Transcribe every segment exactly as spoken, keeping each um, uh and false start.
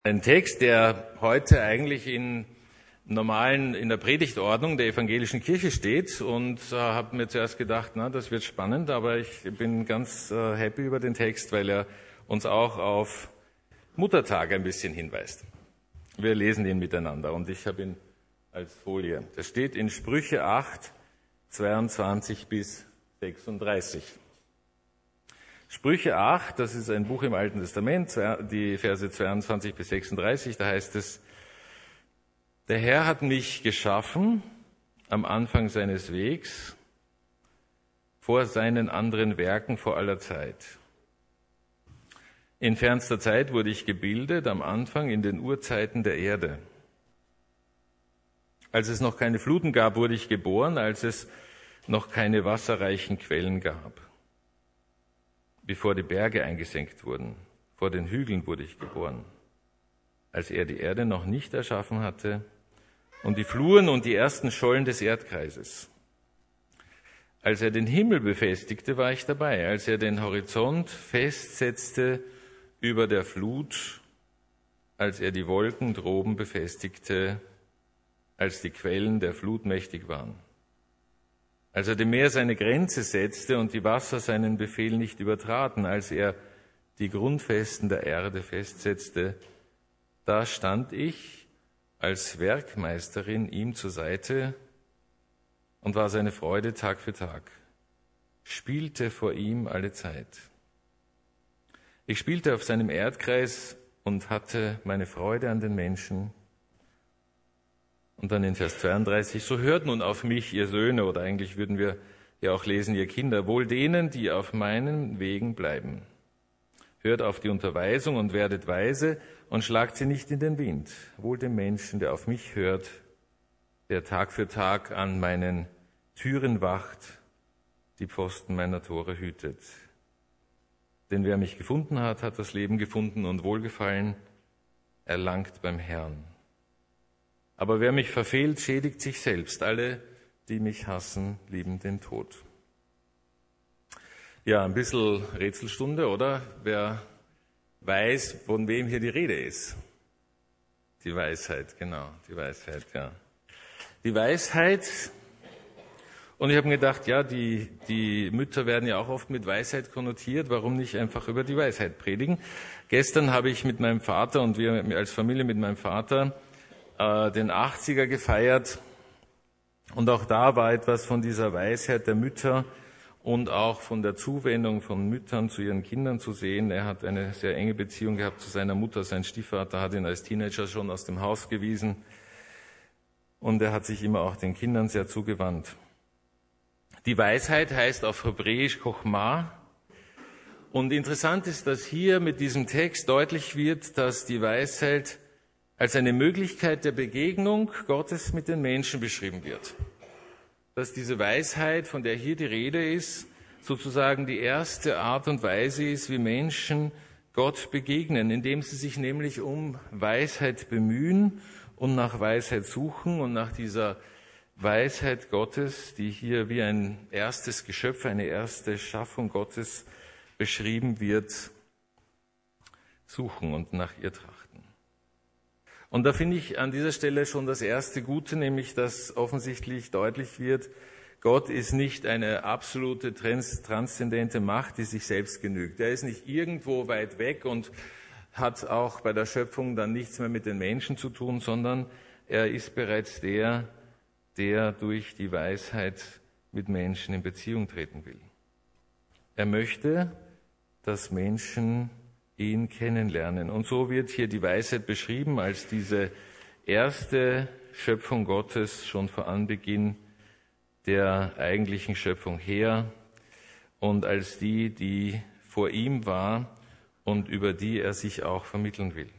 Ein Text, der heute eigentlich in normalen, in der Predigtordnung der evangelischen Kirche steht, und äh, habe mir zuerst gedacht, na, das wird spannend, aber ich bin ganz äh, happy über den Text, weil er uns auch auf Muttertag ein bisschen hinweist. Wir lesen ihn miteinander und ich habe ihn als Folie. Das steht in Sprüche acht, zweiundzwanzig bis sechsunddreißig. Sprüche acht, das ist ein Buch im Alten Testament, die Verse zweiundzwanzig bis sechsunddreißig, da heißt es: Der Herr hat mich geschaffen am Anfang seines Wegs, vor seinen anderen Werken vor aller Zeit. In fernster Zeit wurde ich gebildet, am Anfang in den Urzeiten der Erde. Als es noch keine Fluten gab, wurde ich geboren, als es noch keine wasserreichen Quellen gab. Bevor die Berge eingesenkt wurden, vor den Hügeln wurde ich geboren, als er die Erde noch nicht erschaffen hatte und die Fluren und die ersten Schollen des Erdkreises. Als er den Himmel befestigte, war ich dabei, als er den Horizont festsetzte über der Flut, als er die Wolken droben befestigte, als die Quellen der Flut mächtig waren. Als er dem Meer seine Grenze setzte und die Wasser seinen Befehl nicht übertraten, als er die Grundfesten der Erde festsetzte, da stand ich als Werkmeisterin ihm zur Seite und war seine Freude Tag für Tag, spielte vor ihm alle Zeit. Ich spielte auf seinem Erdkreis und hatte meine Freude an den Menschen. Und dann in Vers zweiunddreißig, so hört nun auf mich, ihr Söhne, oder eigentlich würden wir ja auch lesen, ihr Kinder, wohl denen, die auf meinen Wegen bleiben. Hört auf die Unterweisung und werdet weise und schlagt sie nicht in den Wind. Wohl dem Menschen, der auf mich hört, der Tag für Tag an meinen Türen wacht, die Pfosten meiner Tore hütet. Denn wer mich gefunden hat, hat das Leben gefunden und Wohlgefallen erlangt beim Herrn. Aber wer mich verfehlt, schädigt sich selbst. Alle, die mich hassen, lieben den Tod. Ja, ein bisschen Rätselstunde, oder? Wer weiß, von wem hier die Rede ist? Die Weisheit, genau, die Weisheit, ja. Die Weisheit, und ich habe mir gedacht, ja, die, die Mütter werden ja auch oft mit Weisheit konnotiert, warum nicht einfach über die Weisheit predigen? Gestern habe ich mit meinem Vater und wir als Familie mit meinem Vater den achtziger gefeiert, und auch da war etwas von dieser Weisheit der Mütter und auch von der Zuwendung von Müttern zu ihren Kindern zu sehen. Er hat eine sehr enge Beziehung gehabt zu seiner Mutter. Sein Stiefvater hat ihn als Teenager schon aus dem Haus gewiesen und er hat sich immer auch den Kindern sehr zugewandt. Die Weisheit heißt auf Hebräisch Chochmah, und interessant ist, dass hier mit diesem Text deutlich wird, dass die Weisheit als eine Möglichkeit der Begegnung Gottes mit den Menschen beschrieben wird. Dass diese Weisheit, von der hier die Rede ist, sozusagen die erste Art und Weise ist, wie Menschen Gott begegnen, indem sie sich nämlich um Weisheit bemühen und nach Weisheit suchen und nach dieser Weisheit Gottes, die hier wie ein erstes Geschöpf, eine erste Schaffung Gottes beschrieben wird, suchen und nach ihr trachten. Und da finde ich an dieser Stelle schon das erste Gute, nämlich dass offensichtlich deutlich wird, Gott ist nicht eine absolute trans- transzendente Macht, die sich selbst genügt. Er ist nicht irgendwo weit weg und hat auch bei der Schöpfung dann nichts mehr mit den Menschen zu tun, sondern er ist bereits der, der durch die Weisheit mit Menschen in Beziehung treten will. Er möchte, dass Menschen ihn kennenlernen. Und so wird hier die Weisheit beschrieben als diese erste Schöpfung Gottes schon vor Anbeginn der eigentlichen Schöpfung her und als die, die vor ihm war und über die er sich auch vermitteln will.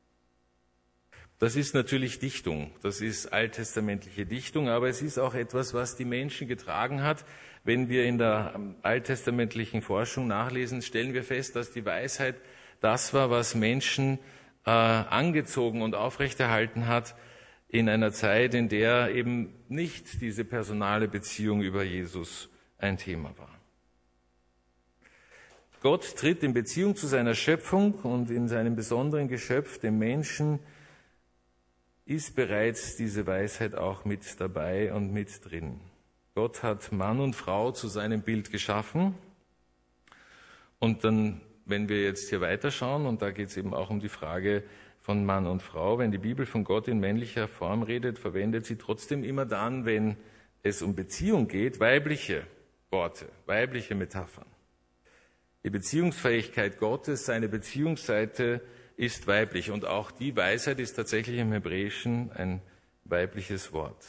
Das ist natürlich Dichtung, das ist alttestamentliche Dichtung, aber es ist auch etwas, was die Menschen getragen hat. Wenn wir in der alttestamentlichen Forschung nachlesen, stellen wir fest, dass die Weisheit das war, was Menschen äh, angezogen und aufrechterhalten hat in einer Zeit, in der eben nicht diese personale Beziehung über Jesus ein Thema war. Gott tritt in Beziehung zu seiner Schöpfung und in seinem besonderen Geschöpf, dem Menschen, ist bereits diese Weisheit auch mit dabei und mit drin. Gott hat Mann und Frau zu seinem Bild geschaffen. Und dann, wenn wir jetzt hier weiterschauen, und da geht es eben auch um die Frage von Mann und Frau, wenn die Bibel von Gott in männlicher Form redet, verwendet sie trotzdem immer dann, wenn es um Beziehung geht, weibliche Worte, weibliche Metaphern. Die Beziehungsfähigkeit Gottes, seine Beziehungsseite ist weiblich. Und auch die Weisheit ist tatsächlich im Hebräischen ein weibliches Wort.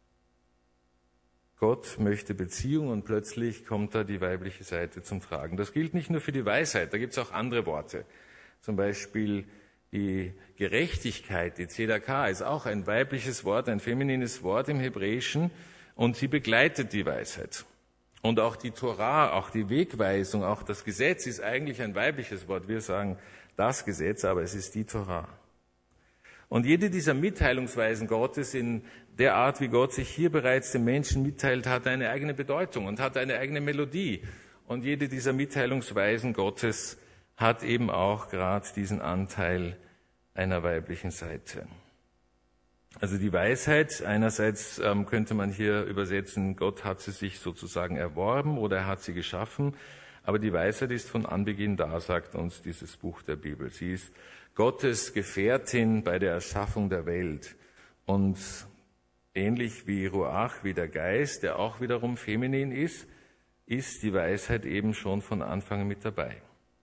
Gott möchte Beziehung und plötzlich kommt da die weibliche Seite zum Tragen. Das gilt nicht nur für die Weisheit, da gibt es auch andere Worte. Zum Beispiel die Gerechtigkeit, die Tzedakah, ist auch ein weibliches Wort, ein feminines Wort im Hebräischen und sie begleitet die Weisheit. Und auch die Torah, auch die Wegweisung, auch das Gesetz ist eigentlich ein weibliches Wort. Wir sagen das Gesetz, aber es ist die Torah. Und jede dieser Mitteilungsweisen Gottes in der Art, wie Gott sich hier bereits dem Menschen mitteilt, hat eine eigene Bedeutung und hat eine eigene Melodie. Und jede dieser Mitteilungsweisen Gottes hat eben auch gerade diesen Anteil einer weiblichen Seite. Also die Weisheit, einerseits ähm, könnte man hier übersetzen, Gott hat sie sich sozusagen erworben oder er hat sie geschaffen, aber die Weisheit ist von Anbeginn da, sagt uns dieses Buch der Bibel. Sie ist Gottes Gefährtin bei der Erschaffung der Welt und ähnlich wie Ruach, wie der Geist, der auch wiederum feminin ist, ist die Weisheit eben schon von Anfang mit dabei.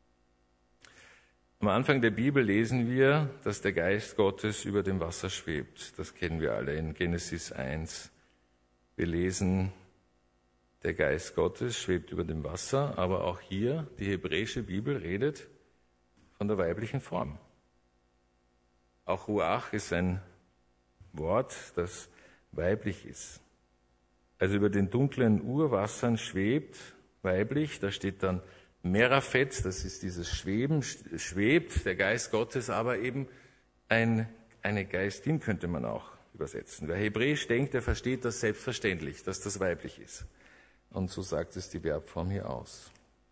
Am Anfang der Bibel lesen wir, dass der Geist Gottes über dem Wasser schwebt. Das kennen wir alle in Genesis eins. Wir lesen, der Geist Gottes schwebt über dem Wasser, aber auch hier, die hebräische Bibel redet von der weiblichen Form. Auch Ruach ist ein Wort, das weiblich ist. Also über den dunklen Urwassern schwebt weiblich, da steht dann Meraphet, das ist dieses Schweben, schwebt der Geist Gottes, aber eben ein, eine Geistin könnte man auch übersetzen. Wer Hebräisch denkt, der versteht das selbstverständlich, dass das weiblich ist. Und so sagt es die Verbform hier aus.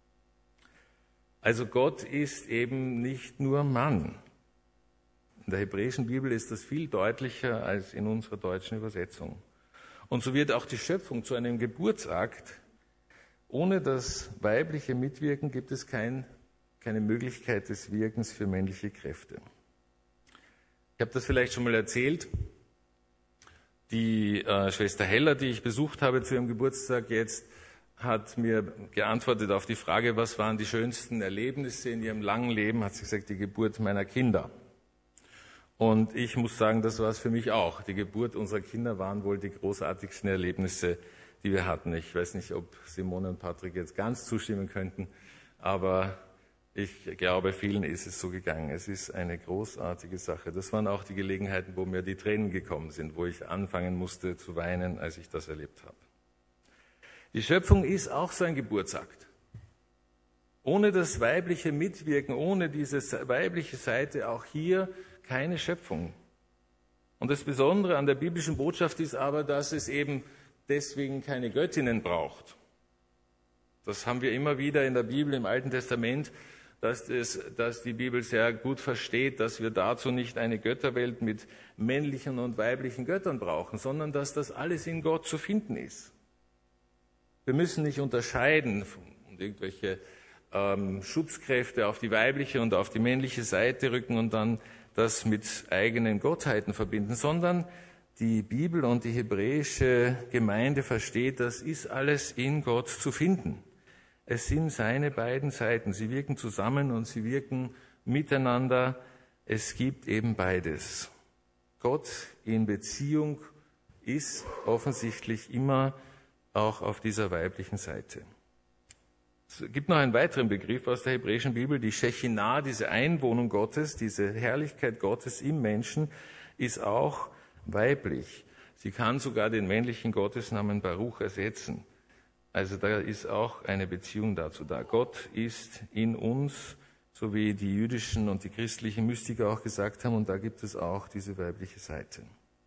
Also Gott ist eben nicht nur Mann. In der hebräischen Bibel ist das viel deutlicher als in unserer deutschen Übersetzung. Und so wird auch die Schöpfung zu einem Geburtsakt. Ohne das weibliche Mitwirken gibt es kein, keine Möglichkeit des Wirkens für männliche Kräfte. Ich habe das vielleicht schon mal erzählt. Die äh, Schwester Heller, die ich besucht habe zu ihrem Geburtstag jetzt, hat mir geantwortet auf die Frage, was waren die schönsten Erlebnisse in ihrem langen Leben, hat sie gesagt, die Geburt meiner Kinder. Und ich muss sagen, das war es für mich auch. Die Geburt unserer Kinder waren wohl die großartigsten Erlebnisse, die wir hatten. Ich weiß nicht, ob Simone und Patrick jetzt ganz zustimmen könnten, aber ich glaube, vielen ist es so gegangen. Es ist eine großartige Sache. Das waren auch die Gelegenheiten, wo mir die Tränen gekommen sind, wo ich anfangen musste zu weinen, als ich das erlebt habe. Die Schöpfung ist auch so ein Geburtsakt. Ohne das weibliche Mitwirken, ohne diese weibliche Seite, auch hier keine Schöpfung. Und das Besondere an der biblischen Botschaft ist aber, dass es eben deswegen keine Göttinnen braucht. Das haben wir immer wieder in der Bibel, im Alten Testament, dass, es, dass die Bibel sehr gut versteht, dass wir dazu nicht eine Götterwelt mit männlichen und weiblichen Göttern brauchen, sondern dass das alles in Gott zu finden ist. Wir müssen nicht unterscheiden und irgendwelche ähm, Schutzkräfte auf die weibliche und auf die männliche Seite rücken und dann das mit eigenen Gottheiten verbinden, sondern die Bibel und die hebräische Gemeinde versteht, das ist alles in Gott zu finden. Es sind seine beiden Seiten. Sie wirken zusammen und sie wirken miteinander. Es gibt eben beides. Gott in Beziehung ist offensichtlich immer auch auf dieser weiblichen Seite. Es gibt noch einen weiteren Begriff aus der hebräischen Bibel, die Shechinah, diese Einwohnung Gottes, diese Herrlichkeit Gottes im Menschen, ist auch weiblich. Sie kann sogar den männlichen Gottesnamen Baruch ersetzen. Also da ist auch eine Beziehung dazu da. Gott ist in uns, so wie die jüdischen und die christlichen Mystiker auch gesagt haben, und da gibt es auch diese weibliche Seite.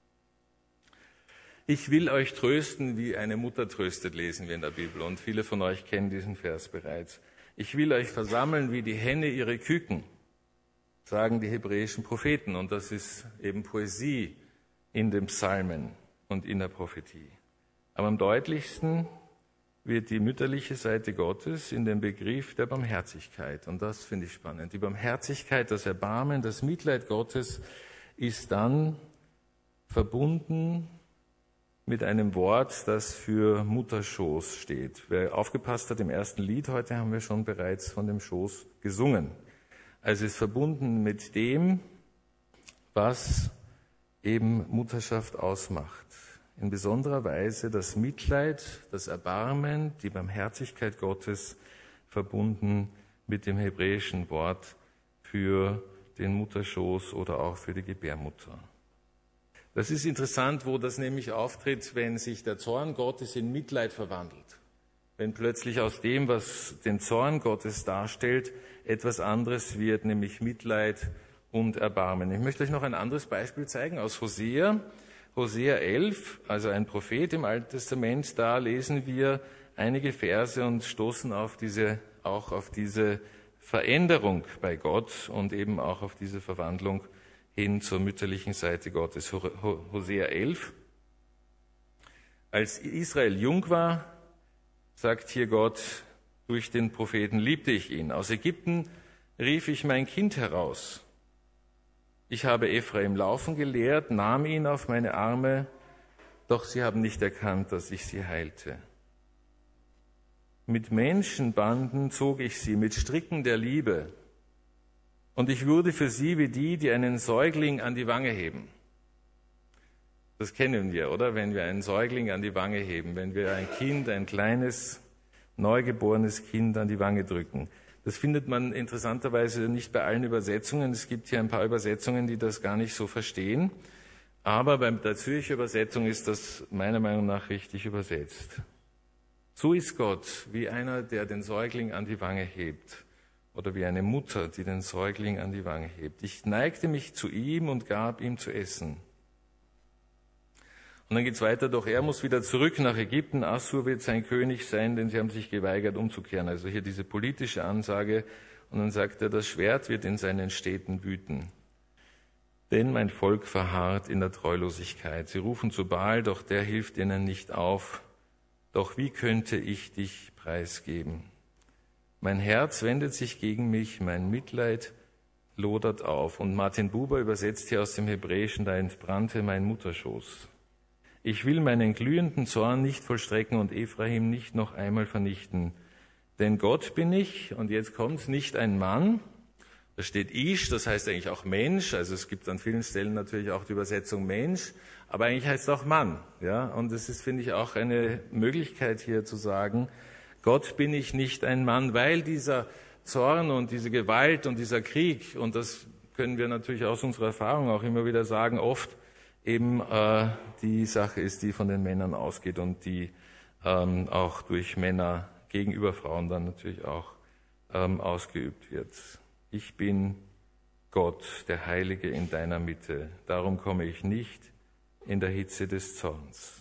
Ich will euch trösten, wie eine Mutter tröstet, lesen wir in der Bibel. Und viele von euch kennen diesen Vers bereits. Ich will euch versammeln wie die Henne ihre Küken, sagen die hebräischen Propheten. Und das ist eben Poesie in den Psalmen und in der Prophetie. Aber am deutlichsten wird die mütterliche Seite Gottes in dem Begriff der Barmherzigkeit. Und das finde ich spannend. Die Barmherzigkeit, das Erbarmen, das Mitleid Gottes ist dann verbunden mit einem Wort, das für Mutterschoß steht. Wer aufgepasst hat, im ersten Lied heute haben wir schon bereits von dem Schoß gesungen. Also es ist verbunden mit dem, was eben Mutterschaft ausmacht. In besonderer Weise das Mitleid, das Erbarmen, die Barmherzigkeit Gottes verbunden mit dem hebräischen Wort für den Mutterschoß oder auch für die Gebärmutter. Das ist interessant, wo das nämlich auftritt, wenn sich der Zorn Gottes in Mitleid verwandelt. Wenn plötzlich aus dem, was den Zorn Gottes darstellt, etwas anderes wird, nämlich Mitleid und Erbarmen. Ich möchte euch noch ein anderes Beispiel zeigen aus Hosea. Hosea elf, also ein Prophet im Alten Testament, da lesen wir einige Verse und stoßen auf diese, auch auf diese Veränderung bei Gott und eben auch auf diese Verwandlung hin zur mütterlichen Seite Gottes. Hosea elf. Als Israel jung war, sagt hier Gott, durch den Propheten liebte ich ihn. Aus Ägypten rief ich mein Kind heraus. Ich habe Ephraim laufen gelehrt, nahm ihn auf meine Arme, doch sie haben nicht erkannt, dass ich sie heilte. Mit Menschenbanden zog ich sie, mit Stricken der Liebe. Und ich wurde für sie wie die, die einen Säugling an die Wange heben. Das kennen wir, oder? Wenn wir einen Säugling an die Wange heben, wenn wir ein Kind, ein kleines, neugeborenes Kind an die Wange drücken. Das findet man interessanterweise nicht bei allen Übersetzungen. Es gibt hier ein paar Übersetzungen, die das gar nicht so verstehen. Aber bei der Zürcher Übersetzung ist das meiner Meinung nach richtig übersetzt. So ist Gott wie einer, der den Säugling an die Wange hebt. Oder wie eine Mutter, die den Säugling an die Wange hebt. Ich neigte mich zu ihm und gab ihm zu essen. Und dann geht's weiter, doch er muss wieder zurück nach Ägypten. Assur wird sein König sein, denn sie haben sich geweigert umzukehren. Also hier diese politische Ansage. Und dann sagt er, das Schwert wird in seinen Städten wüten. Denn mein Volk verharrt in der Treulosigkeit. Sie rufen zu Baal, doch der hilft ihnen nicht auf. Doch wie könnte ich dich preisgeben? Mein Herz wendet sich gegen mich, mein Mitleid lodert auf. Und Martin Buber übersetzt hier aus dem Hebräischen, da entbrannte mein Mutterschoß. Ich will meinen glühenden Zorn nicht vollstrecken und Ephraim nicht noch einmal vernichten. Denn Gott bin ich, und jetzt kommt's, nicht ein Mann. Da steht Ish, das heißt eigentlich auch Mensch. Also es gibt an vielen Stellen natürlich auch die Übersetzung Mensch. Aber eigentlich heißt es auch Mann. Ja? Und es ist, finde ich, auch eine Möglichkeit hier zu sagen, Gott bin ich nicht ein Mann, weil dieser Zorn und diese Gewalt und dieser Krieg, und das können wir natürlich aus unserer Erfahrung auch immer wieder sagen, oft eben äh, die Sache ist, die von den Männern ausgeht und die ähm, auch durch Männer gegenüber Frauen dann natürlich auch ähm, ausgeübt wird. Ich bin Gott, der Heilige in deiner Mitte. Darum komme ich nicht in der Hitze des Zorns.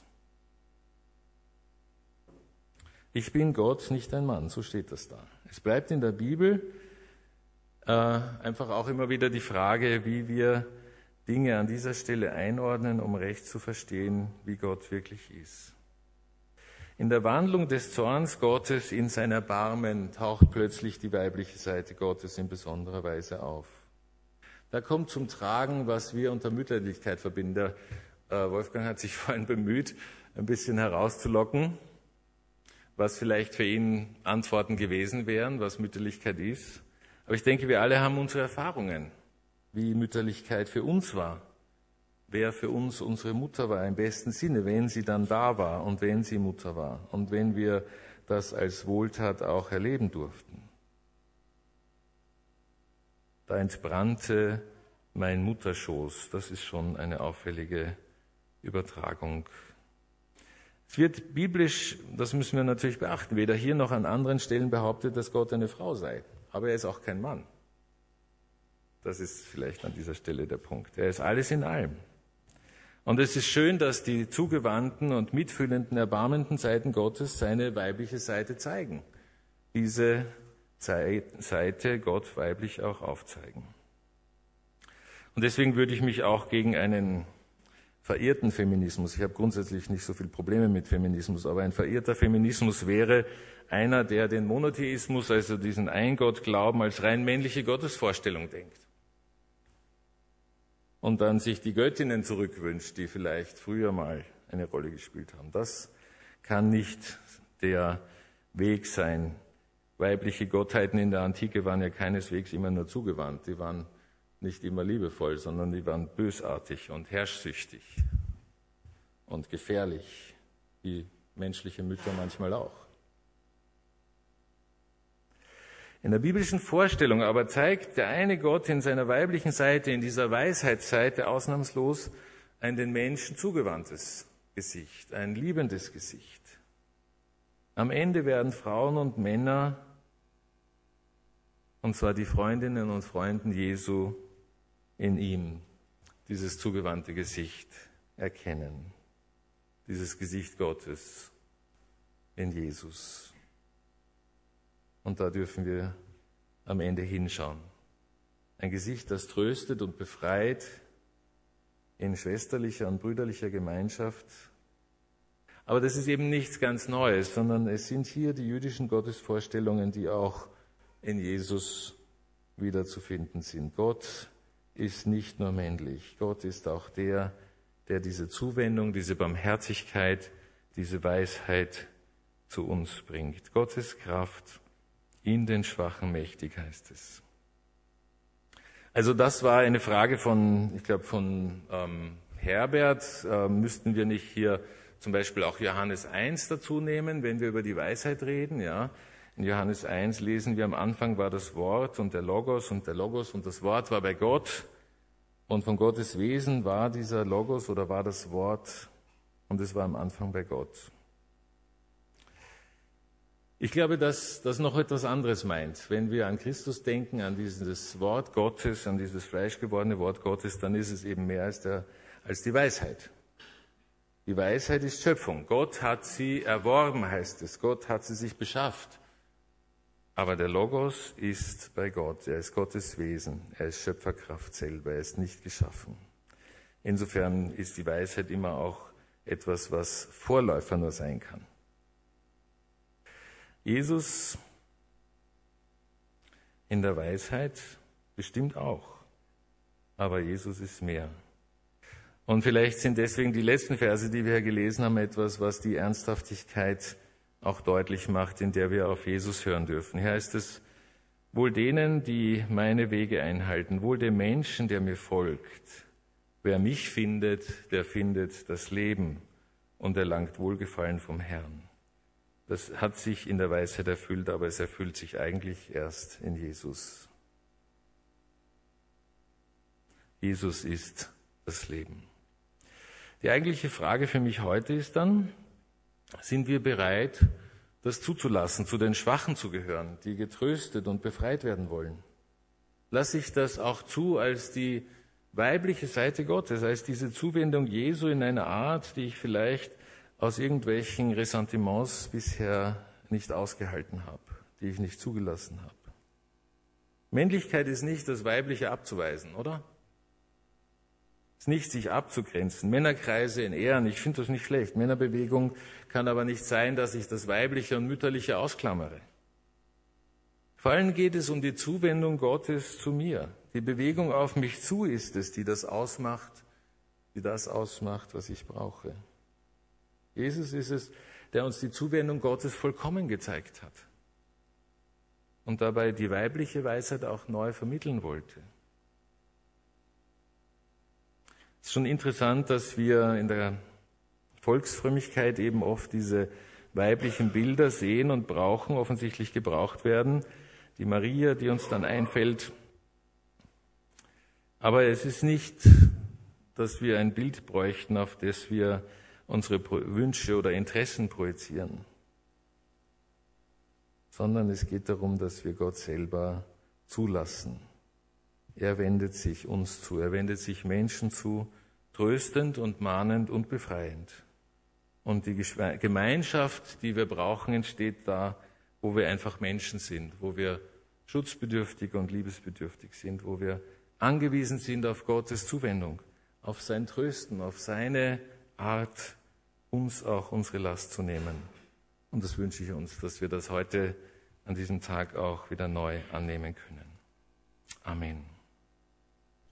Ich bin Gott, nicht ein Mann, so steht das da. Es bleibt in der Bibel äh, einfach auch immer wieder die Frage, wie wir Dinge an dieser Stelle einordnen, um recht zu verstehen, wie Gott wirklich ist. In der Wandlung des Zorns Gottes in sein Erbarmen taucht plötzlich die weibliche Seite Gottes in besonderer Weise auf. Da kommt zum Tragen, was wir unter Mütterlichkeit verbinden. Der äh, Wolfgang hat sich vorhin bemüht, ein bisschen herauszulocken, was vielleicht für ihn Antworten gewesen wären, was Mütterlichkeit ist. Aber ich denke, wir alle haben unsere Erfahrungen, wie Mütterlichkeit für uns war. Wer für uns unsere Mutter war im besten Sinne, wenn sie dann da war und wenn sie Mutter war und wenn wir das als Wohltat auch erleben durften. Da entbrannte mein Mutterschoß. Das ist schon eine auffällige Übertragung. Es wird biblisch, das müssen wir natürlich beachten, weder hier noch an anderen Stellen behauptet, dass Gott eine Frau sei. Aber er ist auch kein Mann. Das ist vielleicht an dieser Stelle der Punkt. Er ist alles in allem. Und es ist schön, dass die zugewandten und mitfühlenden, erbarmenden Seiten Gottes seine weibliche Seite zeigen. Diese Seite Gott weiblich auch aufzeigen. Und deswegen würde ich mich auch gegen einen verirrten Feminismus, ich habe grundsätzlich nicht so viele Probleme mit Feminismus, aber ein verirrter Feminismus wäre einer, der den Monotheismus, also diesen Ein-Gott-Glauben, als rein männliche Gottesvorstellung denkt. Und dann sich die Göttinnen zurückwünscht, die vielleicht früher mal eine Rolle gespielt haben. Das kann nicht der Weg sein. Weibliche Gottheiten in der Antike waren ja keineswegs immer nur zugewandt. Die waren nicht immer liebevoll, sondern die waren bösartig und herrschsüchtig und gefährlich, wie menschliche Mütter manchmal auch. In der biblischen Vorstellung aber zeigt der eine Gott in seiner weiblichen Seite, in dieser Weisheitsseite ausnahmslos ein den Menschen zugewandtes Gesicht, ein liebendes Gesicht. Am Ende werden Frauen und Männer, und zwar die Freundinnen und Freunden Jesu, in ihm dieses zugewandte Gesicht erkennen. Dieses Gesicht Gottes in Jesus. Und da dürfen wir am Ende hinschauen. Ein Gesicht, das tröstet und befreit in schwesterlicher und brüderlicher Gemeinschaft. Aber das ist eben nichts ganz Neues, sondern es sind hier die jüdischen Gottesvorstellungen, die auch in Jesus wiederzufinden sind. Gott ist nicht nur männlich. Gott ist auch der, der diese Zuwendung, diese Barmherzigkeit, diese Weisheit zu uns bringt. Gottes Kraft in den Schwachen mächtig, heißt es. Also das war eine Frage von, ich glaube, von ähm, Herbert. Äh, müssten wir nicht hier zum Beispiel auch Johannes eins dazu nehmen, wenn wir über die Weisheit reden, ja? In Johannes eins lesen wir, am Anfang war das Wort und der Logos und der Logos und das Wort war bei Gott und von Gottes Wesen war dieser Logos oder war das Wort und es war am Anfang bei Gott. Ich glaube, dass das noch etwas anderes meint. Wenn wir an Christus denken, an dieses Wort Gottes, an dieses fleischgewordene Wort Gottes, dann ist es eben mehr als, der, als die Weisheit. Die Weisheit ist Schöpfung. Gott hat sie erworben, heißt es. Gott hat sie sich beschafft. Aber der Logos ist bei Gott, er ist Gottes Wesen, er ist Schöpferkraft selber, er ist nicht geschaffen. Insofern ist die Weisheit immer auch etwas, was Vorläufer nur sein kann. Jesus in der Weisheit bestimmt auch, aber Jesus ist mehr. Und vielleicht sind deswegen die letzten Verse, die wir hier gelesen haben, etwas, was die Ernsthaftigkeit auch deutlich macht, in der wir auf Jesus hören dürfen. Hier heißt es, wohl denen, die meine Wege einhalten, wohl dem Menschen, der mir folgt. Wer mich findet, der findet das Leben und erlangt Wohlgefallen vom Herrn. Das hat sich in der Weisheit erfüllt, aber es erfüllt sich eigentlich erst in Jesus. Jesus ist das Leben. Die eigentliche Frage für mich heute ist dann, sind wir bereit, das zuzulassen, zu den Schwachen zu gehören, die getröstet und befreit werden wollen? Lasse ich das auch zu als die weibliche Seite Gottes, als diese Zuwendung Jesu in einer Art, die ich vielleicht aus irgendwelchen Ressentiments bisher nicht ausgehalten habe, die ich nicht zugelassen habe? Männlichkeit ist nicht, das Weibliche abzuweisen, oder? Es ist nicht, sich abzugrenzen. Männerkreise in Ehren, ich finde das nicht schlecht. Männerbewegung kann aber nicht sein, dass ich das Weibliche und Mütterliche ausklammere. Vor allem geht es um die Zuwendung Gottes zu mir. Die Bewegung auf mich zu ist es, die das ausmacht, die das ausmacht, was ich brauche. Jesus ist es, der uns die Zuwendung Gottes vollkommen gezeigt hat und dabei die weibliche Weisheit auch neu vermitteln wollte. Es ist schon interessant, dass wir in der Volksfrömmigkeit eben oft diese weiblichen Bilder sehen und brauchen, offensichtlich gebraucht werden. Die Maria, die uns dann einfällt. Aber es ist nicht, dass wir ein Bild bräuchten, auf das wir unsere Wünsche oder Interessen projizieren, sondern es geht darum, dass wir Gott selber zulassen. Er wendet sich uns zu, er wendet sich Menschen zu, tröstend und mahnend und befreiend. Und die Gemeinschaft, die wir brauchen, entsteht da, wo wir einfach Menschen sind, wo wir schutzbedürftig und liebesbedürftig sind, wo wir angewiesen sind auf Gottes Zuwendung, auf sein Trösten, auf seine Art, uns auch unsere Last zu nehmen. Und das wünsche ich uns, dass wir das heute an diesem Tag auch wieder neu annehmen können. Amen.